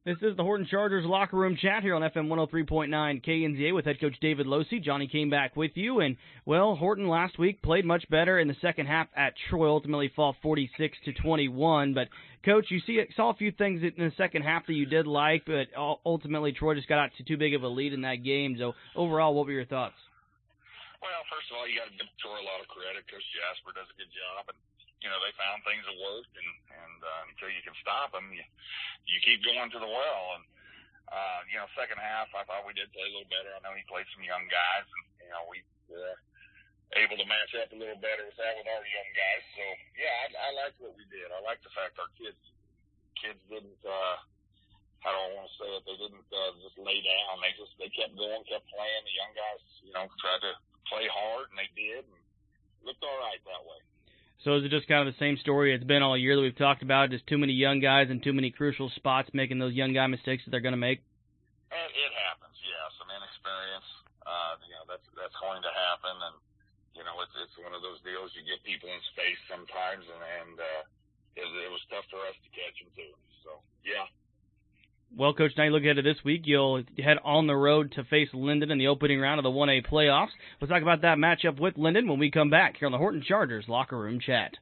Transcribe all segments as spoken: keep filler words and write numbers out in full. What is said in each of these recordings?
This is the Horton Chargers locker room chat here on F M one oh three point nine K N Z A with head coach David Losey. Johnny came back with you, and, well, Horton last week played much better in the second half at Troy, ultimately fall forty-six to twenty-one. But, Coach, you see, saw a few things in the second half that you did like, but ultimately Troy just got out to too big of a lead in that game. So, overall, what were your thoughts? Well, first of all, you got to give Troy a lot of credit. Coach Jasper does a good job, and you know, they found things that worked, and, and uh, until you can stop them, you, you keep going to the well. And, uh, you know, second half, I thought we did play a little better. I know he played some young guys, and, you know, we were able to match up a little better with that with our young guys. So, yeah, I, I liked what we did. I liked the fact our kids kids didn't, uh, how do I want to say it, they didn't uh, just lay down. They just, they kept going, kept playing. The young guys, you know, tried to play hard, and they did, and looked all right that way. So is it just kind of the same story it's been all year that we've talked about, just too many young guys and too many crucial spots making those young guy mistakes that they're going to make? It, it happens, yeah. Some inexperience, uh, you know, that's that's going to happen, and you know, it's it's one of those deals. You get people in space sometimes, and and uh, it, it was tough for us to catch them too. So yeah. Well, Coach, now you look ahead to this week. You'll head on the road to face Linden in the opening round of the one A playoffs. We'll talk about that matchup with Linden when we come back here on the Horton Chargers Locker Room Chat.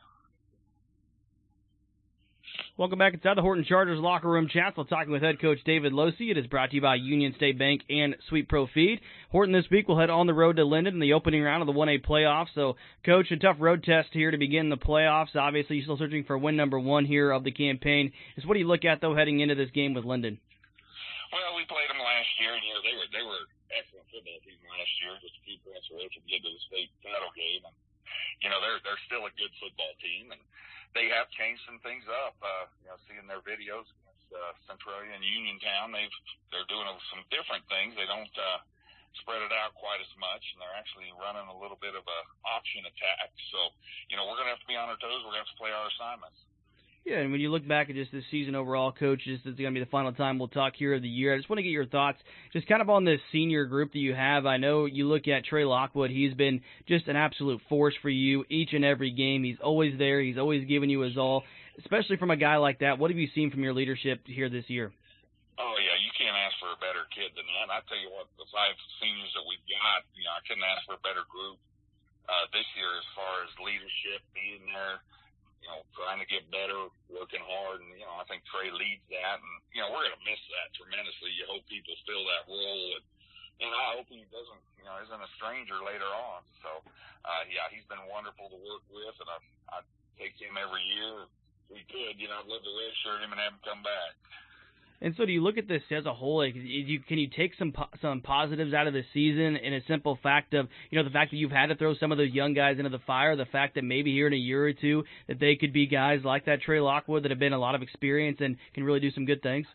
Welcome back inside the Horton Chargers Locker Room Chat. We're talking with head coach David Losey. It is brought to you by Union State Bank and Sweet Pro Feed. Horton this week will head on the road to Linden in the opening round of the one A playoffs. So, Coach, a tough road test here to begin the playoffs. Obviously, you're still searching for win number one here of the campaign. Just what do you look at, though, heading into this game with Linden? Well, we played them last year, and you know, they were they were excellent football team last year, just a few points away from getting to the state title game. And, you know, they're they're still a good football team, and they have changed some things up. Uh, you know, seeing their videos against uh, Centralia and Uniontown, they've they're doing some different things. They don't uh, spread it out quite as much, and they're actually running a little bit of a option attack. So, you know, we're going to have to be on our toes. We're going to have to play our assignments. Yeah, and when you look back at just this season overall, Coach, this is going to be the final time we'll talk here of the year. I just want to get your thoughts just kind of on this senior group that you have. I know you look at Trey Lockwood. He's been just an absolute force for you each and every game. He's always there. He's always giving you his all, especially from a guy like that. What have you seen from your leadership here this year? Oh, yeah, you can't ask for a better kid than that. I tell you what, the five seniors that we've got, you know, I couldn't ask for a better group uh, this year as far as leadership, being there, you know, trying to get better, working hard, and, you know, I think Trey leads that, and, you know, we're going to miss that tremendously. You hope people fill that role, and, and I hope he doesn't, you know, isn't a stranger later on. So, uh, yeah, he's been wonderful to work with, and I, I take him every year. If we could, you know, I'd love to redshirt him and have him come back. And so do you look at this as a whole, like, you, can you take some some positives out of the season in a simple fact of, you know, the fact that you've had to throw some of those young guys into the fire, the fact that maybe here in a year or two that they could be guys like that Trey Lockwood that have been a lot of experience and can really do some good things?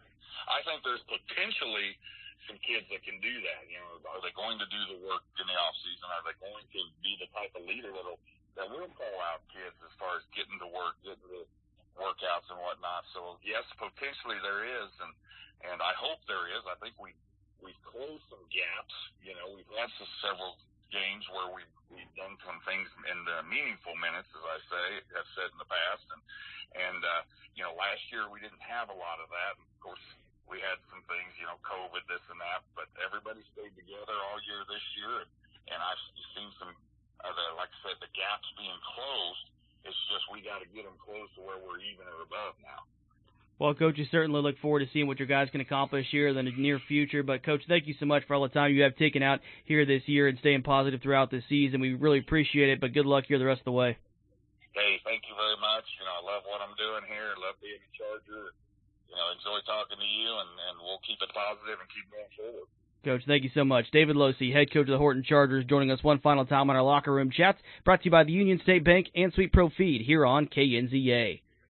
I think there's potentially some kids that can do that. You know, are they going to do the work in the off season? Are they going to be the type of leader that'll, that will call out kids as far as getting to work, getting to workouts and whatnot? So yes, potentially there is, and and I hope there is. I think we we've closed some gaps. You know, we've had some, several games where we we've, we've done some things in the meaningful minutes, as I say have said in the past, and and uh, you know, last year we didn't have a lot of that. Of course, we had some things, you know, COVID, this and that, but everybody stayed together all year this year, and, and I've seen some, uh, the, like I said, the gaps being closed. It's just we got to get them close to where we're even or above now. Well, Coach, you certainly look forward to seeing what your guys can accomplish here in the near future. But, Coach, thank you so much for all the time you have taken out here this year and staying positive throughout the season. We really appreciate it, but good luck here the rest of the way. Hey, thank you very much. You know, I love what I'm doing here. I love being a Charger. You know, enjoy talking to you, and, and we'll keep it positive and keep going forward. Coach, thank you so much. David Losey, head coach of the Horton Chargers, joining us one final time on our locker room chats, brought to you by the Union State Bank and Sweet Pro Feed here on K N Z A.